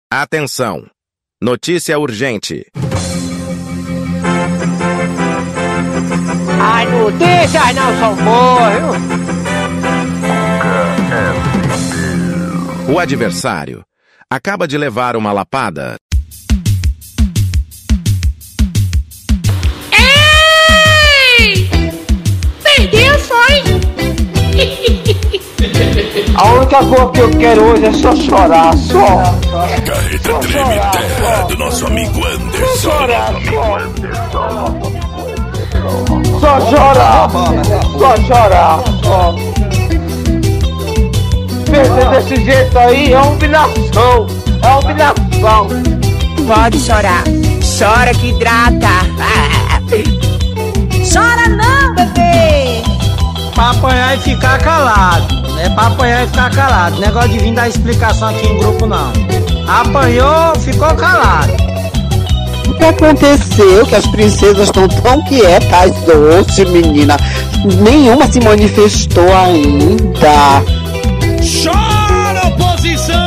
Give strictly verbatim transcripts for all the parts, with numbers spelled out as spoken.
Atenção! Notícia urgente. As notícias não são boas, viu? O adversário acaba de levar uma lapada. Ei! Perdeu, foi? A única coisa que eu quero hoje é só chorar, só. Carreta treme terra do nosso amigo Anderson. Só chorar, só. Só chorar, só chorar, só. Perder desse jeito aí é humilhação, é humilhação. Pode chorar, chora que hidrata. Chora não, bebê. Pra apanhar e ficar calado. É pra apanhar e ficar calado. Negócio de vir dar explicação aqui em grupo, não. Apanhou, ficou calado. O que aconteceu? Que as princesas estão tão quietas, doce, menina. Nenhuma se manifestou ainda. Chora, oposição!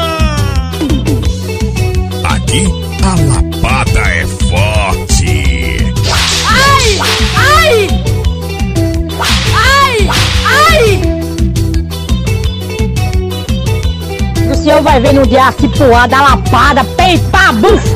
Aqui a lapada é forte. Ai! Ai! Ai! Ai! O senhor vai ver no dia se pular da lapada, peipa, buf!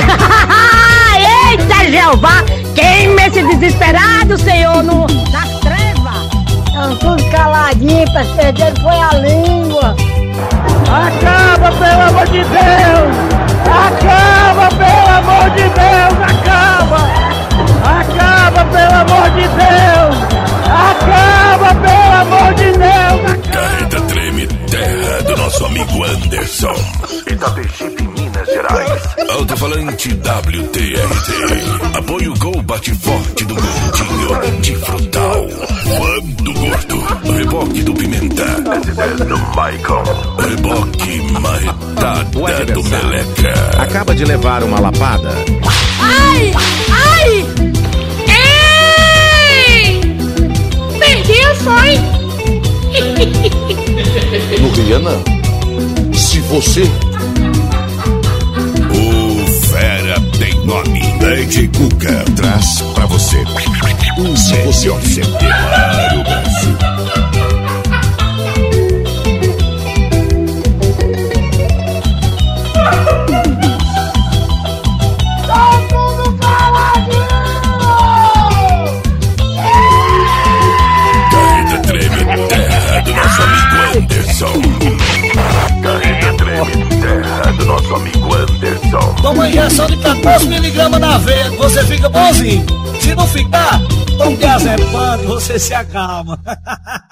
Eita, Jeová! Queima esse desesperado, Senhor, no, nas trevas! Estão todos caladinhos, pra perder foi a língua! Acaba, pelo amor de Deus! Acaba, pelo amor de Deus! Acaba! Acaba, pelo amor de Deus! Acaba, pelo amor de Deus! Acaba. Carreta treme terra do nosso amigo Anderson. Itapejipe, Minas Gerais. Alto-falante W T R T. Apoio Gol Bate Forte do Gordinho de Frutal. Fã do Gordo. Reboque do Pimenta. S dez do Michael. Reboque marretada do Meleca. Acaba de levar uma lapada. Ai! Ai! Ei! Perdeu, foi? No Rihanna, se você... O Fera tem nome. Lady Cuca traz pra você um se você observar o Brasil. Carreta treme terra do nosso amigo Anderson. Carreta treme terra do nosso amigo Anderson. Toma injeção de quatorze miligramas na veia, você fica bonzinho. Se não ficar, tome diazepam, você se acalma.